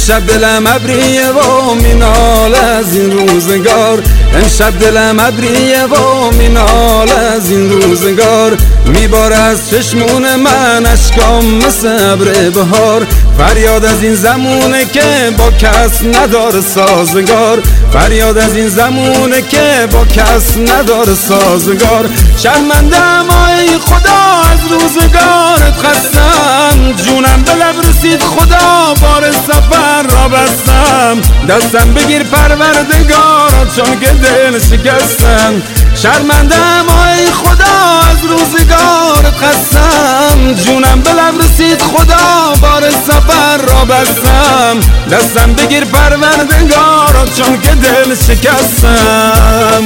امشب دلم ابریه و مینال از این روزگار، امشب دلم ابریه و مینال از این روزگار. میباره از چشمون من اشکام مثل ابر بهار، فریاد از این زمونه که با کس نداره سازگار، فریاد از این زمونه که با کس نداره سازگار. شرمندم ای خدا از روزگارت خستم، جونم به لب رسید خدا بار سفر را بستم. دستم بگیر پروردگار چون که دل شکستم. شرمندم ای خدا از روزگارت خستم، جونم به لب رسید خدا بار سفر را بستم. دستم بگیر پروردگار چون که دل شکستم.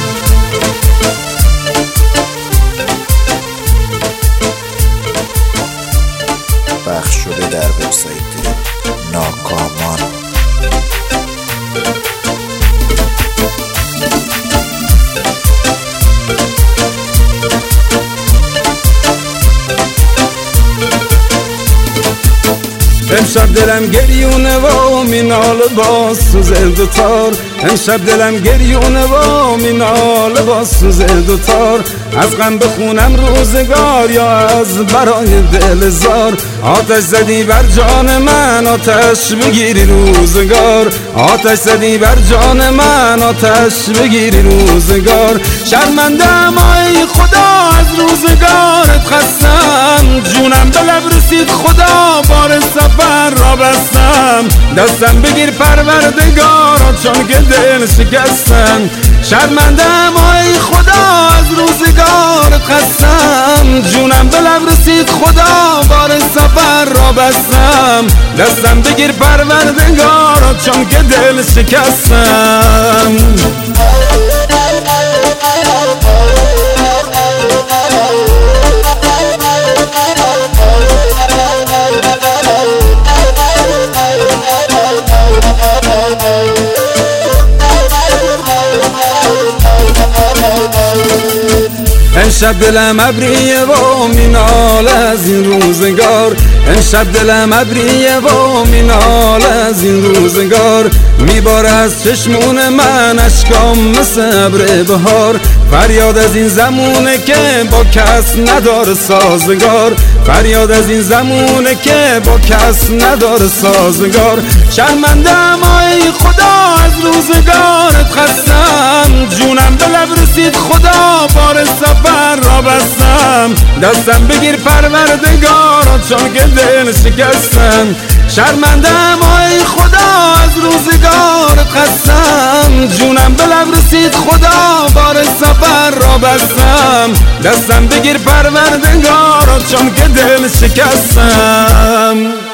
پخش شده در وبسایت ناکامان. امشب دلم گریونه و مینال با سوز دوتار، امشب دلم گریونه و مینال با سوز دوتار. از غم بخونم روزگار یا از برای دل زار، آتش زدی بر جان من آتش بگیری روزگار، آتش زدی بر جان من آتش بگیری روزگار. شرمندم ای خدا از روزگارت خستم، جونم به لب رسید خدا بار سفر را بستم. دستم بگیر پروردگار چون که دل شکستم. شرمندم ای خدا از روزگارت خستم، جونم به لب رسید خدا بار سفر را بستم. دستم بگیر پروردگار چون که دل شکستم. امشب دلم ابریه و مینال از این روزگار، امشب دلم ابریه و مینال از این روزگار. میباره از چشمون من اشکام مثل ابر بهار، فریاد از این زمونه که با کس نداره سازگار، فریاد از این زمونه که با کس نداره سازگار. شرمندم ای خدا از روزگارت خستم، جونم به لب رسید خدا بار سفر را بستم. دستم بگیر پروردگار چون که دل شکستم. شرمندم ای خدا از روزگارت خستم، جونم به لب رسید خدا بار سفر را بستم. دستم بگیر پروردگار چون که دل شکستم.